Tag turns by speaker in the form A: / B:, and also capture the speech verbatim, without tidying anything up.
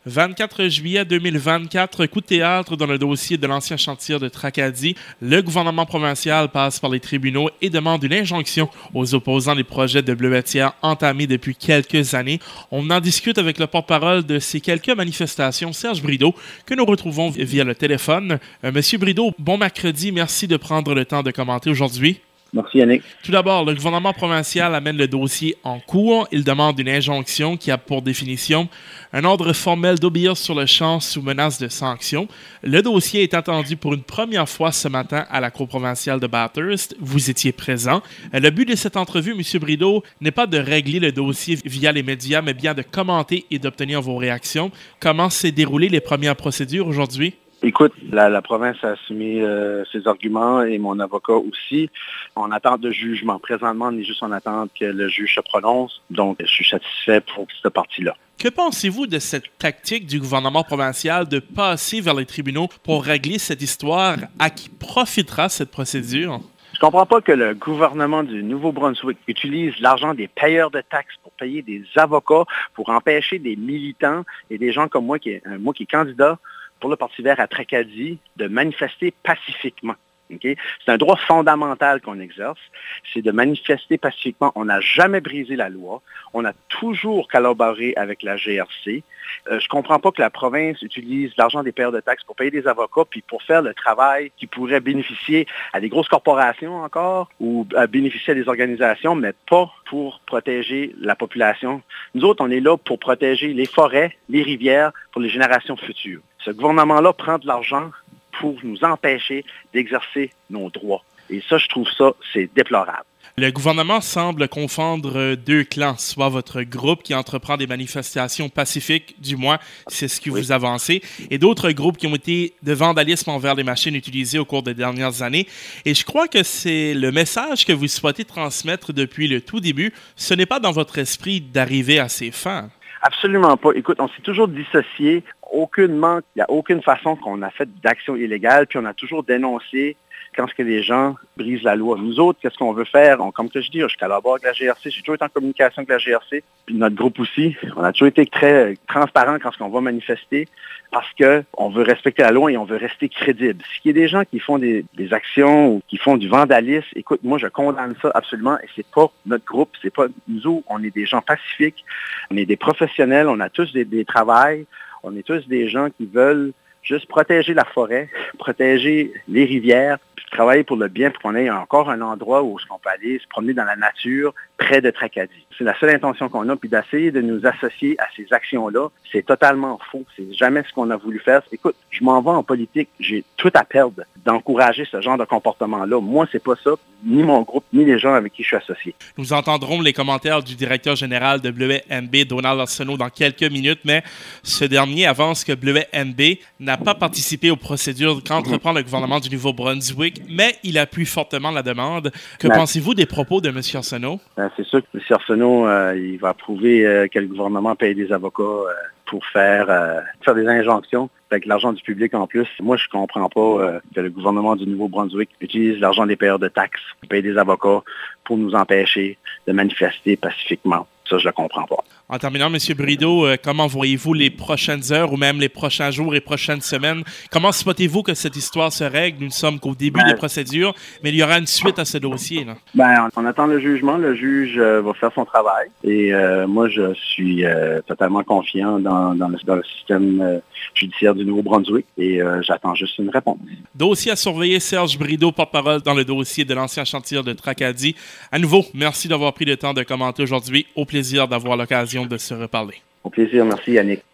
A: vingt-quatre juillet deux mille vingt-quatre, coup de théâtre dans le dossier de l'ancien chantier de Tracadie. Le gouvernement provincial passe par les tribunaux et demande une injonction aux opposants des projets de bleuetière entamés depuis quelques années. On en discute avec le porte-parole de ces quelques manifestations, Serge Brideau, que nous retrouvons via le téléphone. Euh, Monsieur Brideau, bon mercredi, merci de prendre le temps de commenter aujourd'hui.
B: Merci Yannick.
A: Tout d'abord, le gouvernement provincial amène le dossier en cours. Il demande une injonction qui a pour définition un ordre formel d'obéir sur le champ sous menace de sanction. Le dossier est attendu pour une première fois ce matin à la Cour provinciale de Bathurst. Vous étiez présent. Le but de cette entrevue, M. Brideau, n'est pas de régler le dossier via les médias, mais bien de commenter et d'obtenir vos réactions. Comment s'est déroulée les premières procédures aujourd'hui?
B: Écoute, la, la province a assumé euh, ses arguments et mon avocat aussi. En attente de jugement. Présentement, on est juste en attente que le juge se prononce. Donc, je suis satisfait pour cette partie-là.
A: Que pensez-vous de cette tactique du gouvernement provincial de passer vers les tribunaux pour régler cette histoire? À qui profitera cette procédure?
B: Je comprends pas que le gouvernement du Nouveau-Brunswick utilise l'argent des payeurs de taxes pour payer des avocats, pour empêcher des militants et des gens comme moi, qui est, euh, moi qui est candidat pour le Parti vert à Tracadie, de manifester pacifiquement. Okay? C'est un droit fondamental qu'on exerce, c'est de manifester pacifiquement. On n'a jamais brisé la loi, on a toujours collaboré avec la G R C. Euh, je ne comprends pas que la province utilise l'argent des payeurs de taxes pour payer des avocats, puis pour faire le travail qui pourrait bénéficier à des grosses corporations encore, ou à bénéficier à des organisations, mais pas pour protéger la population. Nous autres, on est là pour protéger les forêts, les rivières, pour les générations futures. Ce gouvernement-là prend de l'argent pour nous empêcher d'exercer nos droits. Et ça, je trouve ça, c'est déplorable.
A: Le gouvernement semble confondre deux clans, soit votre groupe qui entreprend des manifestations pacifiques, du moins, c'est ce que oui. vous avancez, et d'autres groupes qui ont été de vandalisme envers les machines utilisées au cours des dernières années. Et je crois que c'est le message que vous souhaitez transmettre depuis le tout début. Ce n'est pas dans votre esprit d'arriver à ces fins.
B: Absolument pas. Écoute, on s'est toujours dissocié. Aucunement, il n'y a aucune façon qu'on a fait d'action illégale, puis on a toujours dénoncé quand ce que les gens brisent la loi. Nous autres, qu'est-ce qu'on veut faire? On, comme que je dis, je collabore avec la G R C, j'ai toujours été en communication avec la G R C, puis notre groupe aussi. On a toujours été très transparent quand on va manifester, parce qu'on veut respecter la loi et on veut rester crédible. S'il y a des gens qui font des, des actions ou qui font du vandalisme, écoute, moi je condamne ça absolument, et c'est pas notre groupe, c'est pas nous autres, on est des gens pacifiques, on est des professionnels, on a tous des, des travails, on est tous des gens qui veulent juste protéger la forêt, protéger les rivières, puis travailler pour le bien, pour qu'on ait encore un endroit où on peut aller se promener dans la nature, près de Tracadie. C'est la seule intention qu'on a, puis d'essayer de nous associer à ces actions-là, c'est totalement faux. C'est jamais ce qu'on a voulu faire. Écoute, je m'en vais en politique, j'ai tout à perdre d'encourager ce genre de comportement-là. Moi, c'est pas ça, ni mon groupe, ni les gens avec qui je suis associé.
A: Nous entendrons les commentaires du directeur général de Bleuet N B, Donald Arsenault, dans quelques minutes, mais ce dernier avance que Bleuet N B n'a pas participé aux procédures qu'entreprend le gouvernement du Nouveau-Brunswick, mais il appuie fortement la demande. Que ben, pensez-vous des propos de M. Arsenault?
B: Ben, c'est sûr que M. Arsenault, euh, il va approuver euh, que le gouvernement paye des avocats euh, pour faire, euh, faire des injonctions avec l'argent du public en plus. Moi, je ne comprends pas euh, que le gouvernement du Nouveau-Brunswick utilise l'argent des payeurs de taxes pour payer des avocats pour nous empêcher de manifester pacifiquement. Ça, je ne le comprends pas.
A: En terminant, M. Brideau, euh, comment voyez-vous les prochaines heures ou même les prochains jours et prochaines semaines? Comment souhaitez-vous que cette histoire se règle? Nous ne sommes qu'au début ben, des procédures, mais il y aura une suite à ce dossier. Là.
B: Ben, on attend le jugement. Le juge euh, va faire son travail. Et euh, moi, je suis euh, totalement confiant dans, dans, le, dans le système euh, judiciaire du Nouveau-Brunswick et euh, j'attends juste une réponse.
A: Dossier à surveiller, Serge Brideau, porte-parole dans le dossier de l'ancien chantier de Tracadie. À nouveau, merci d'avoir pris le temps de commenter aujourd'hui. Au plaisir d'avoir l'occasion de se reparler.
B: Au plaisir, merci Yannick.